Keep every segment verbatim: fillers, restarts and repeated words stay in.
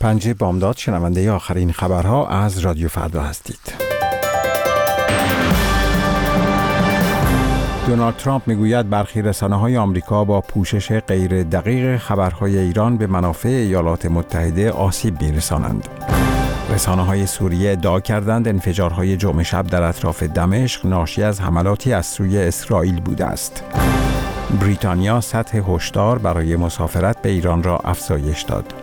پنجه بامداد، شنونده آخرین خبرها از رادیو فردا هستید. دونالد ترامپ میگوید برخی رسانه‌های آمریکا با پوشش غیر دقیق خبرهای ایران به منافع ایالات متحده آسیب می‌رسانند. رسانه‌های سوریه ادعا کردند انفجارهای جمعه شب در اطراف دمشق ناشی از حملاتی از سوی اسرائیل بوده است. بریتانیا سطح هشدار برای مسافرت به ایران را افزایش داد.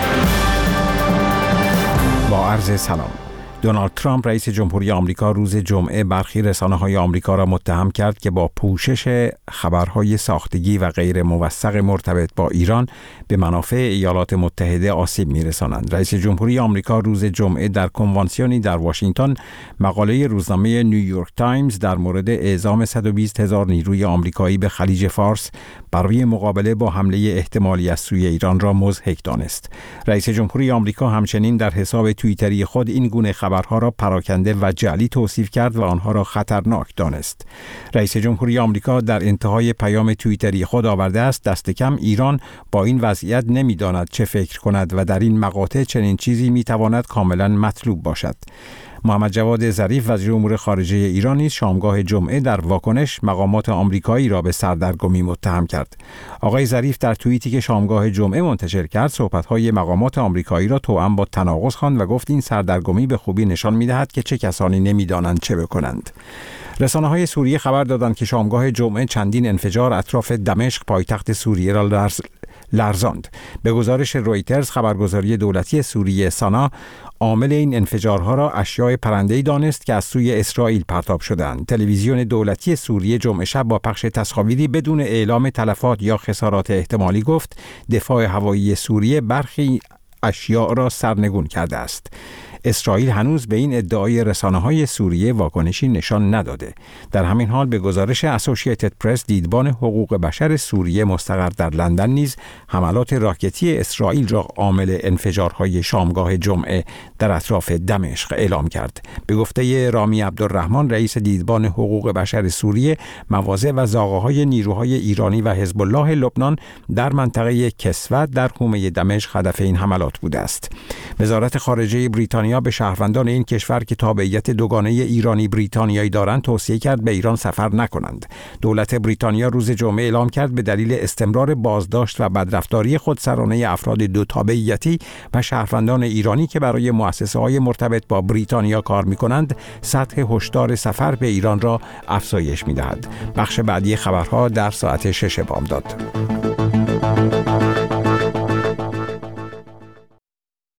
با عرض سلام. دونالد ترامپ رئیس جمهوری آمریکا روز جمعه برخی رسانه‌های آمریکا را متهم کرد که با پوشش خبرهای ساختگی و غیر موثق مرتبط با ایران به منافع ایالات متحده آسیب می‌رسانند. رئیس جمهوری آمریکا روز جمعه در کنوانسیونی در واشنگتن مقاله روزنامه نیویورک تایمز در مورد اعزام صد و بیست هزار نیروی آمریکایی به خلیج فارس برای مقابله با حمله احتمالی از سوی ایران را مضحک دانست. رئیس جمهوری آمریکا همچنین در حساب توییتری خود این گونه خبرها را پراکنده و جعلی توصیف کرد و آنها را خطرناک دانست. رئیس جمهوری آمریکا در انتهای پیام توییتری خود آورده است دست کم ایران با این وضعیت نمی‌داند چه فکر کند و در این مقاطع چنین چیزی می‌تواند کاملا مطلوب باشد. محمد جواد ظریف وزیر امور خارجه ایران نیز شامگاه جمعه در واکنش مقامات آمریکایی را به سردرگمی متهم کرد. آقای ظریف در توییتی که شامگاه جمعه منتشر کرد صحبت‌های مقامات آمریکایی را توأم با تناقض خواند و گفت این سردرگمی به خوبی نشان می‌دهد که چه کسانی نمی‌دانند چه بکنند. رسانه‌های سوریه خبر دادند که شامگاه جمعه چندین انفجار اطراف دمشق پایتخت سوریه را لرز... لرزاند. به گزارش رویترز خبرگزاری دولتی سوریه سانا عامل این انفجارها را اشیاء پرنده‌ای دانست که از سوی اسرائیل پرتاب شدند. تلویزیون دولتی سوریه جمعه شب با پخش تصاویری بدون اعلام تلفات یا خسارات احتمالی گفت دفاع هوایی سوریه برخی اشیاء را سرنگون کرده است. اسرائیل هنوز به این ادعای رسانه‌های سوریه واکنشی نشان نداده. در همین حال به گزارش اسوسییتد پرس دیدبان حقوق بشر سوریه مستقر در لندن نیز حملات راکتی اسرائیل را عامل انفجارهای شامگاه جمعه در اطراف دمشق اعلام کرد. به گفته رامی عبدالرحمن رئیس دیدبان حقوق بشر سوریه، مواضع و زاغه‌های نیروهای ایرانی و حزب الله لبنان در منطقه کسوت در حومه دمشق هدف این حملات بوده است. وزارت خارجه بریتانیا به شهروندان این کشور که تابعیت دوگانه ایرانی بریتانیایی دارند توصیه کرد به ایران سفر نکنند. دولت بریتانیا روز جمعه اعلام کرد به دلیل استمرار بازداشت و بدرفتاری خودسرانه افراد دو تابعیتی و شهروندان ایرانی که برای مؤسسه‌های مرتبط با بریتانیا کار می‌کنند، سطح هشدار سفر به ایران را افزایش می‌دهد. بخش بعدی خبرها در ساعت شش بامداد.